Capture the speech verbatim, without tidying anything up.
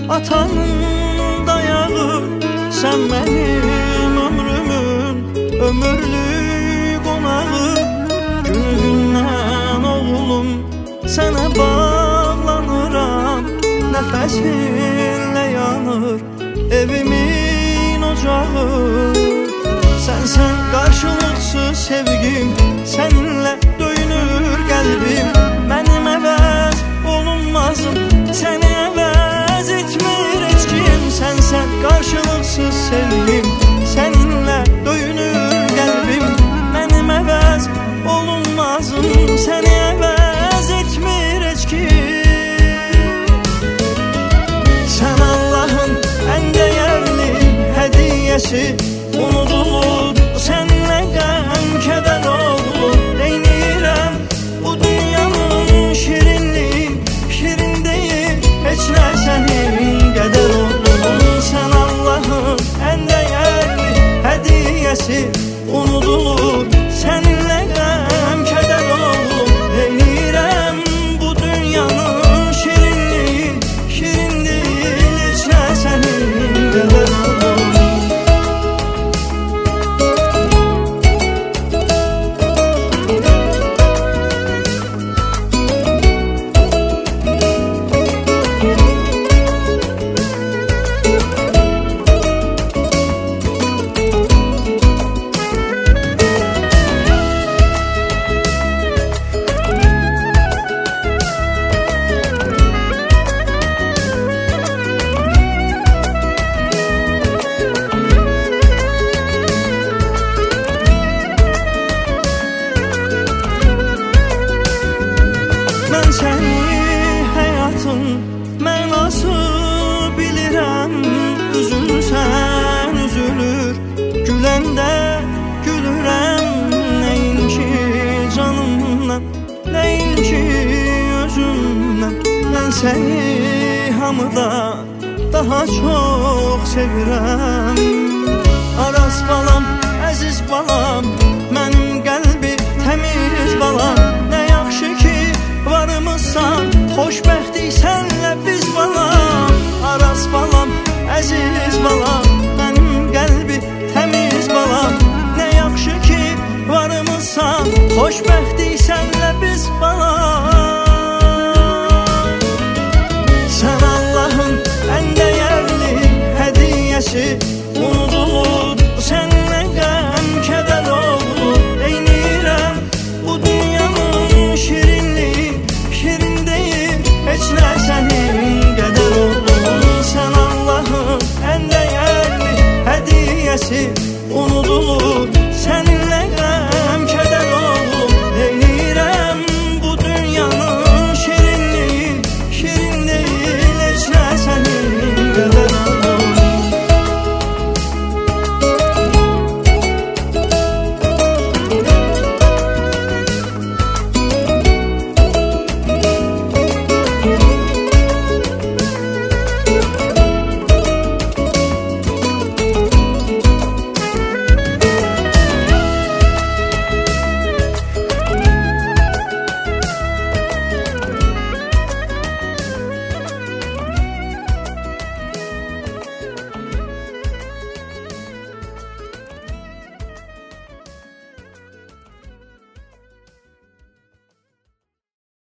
atanın dayağı. Sen benim ömrümün ömürlük qonağı. Günü gündən oğlum sənə bağlanıram. Nəfəsinlə yanır evimin ocağı. Sen sen karşılıksız sevgim, seninle döyünür kalbim. Benim əvəz olunmazım, seni əvəz etmir heç kim. Sen sen karşılıksız sevgim, seninle döyünür kalbim. Benim əvəz olunmazım, seni əvəz etmir heç kim. Sen Allah'ın en değerli hediyesi, unudulur senle gəm keder olur. Neynirəm bu dünyanın şirinliği, şirin değil heç nə sənin qədər olur. Sen Allah'ın en değerli hediyesi, unudulur seninle gəm keder olur. Neynirəm bu dünyanın şirinliği, şirin değil heç nə sənin qədər olur. Ben seni hayatın mənası bilirəm. Üzülsən üzülür, güləndə gülürəm. Neyinki canımdan, neyinki özümdən. Ben seni hamıda daha çok sevirəm. Aras balam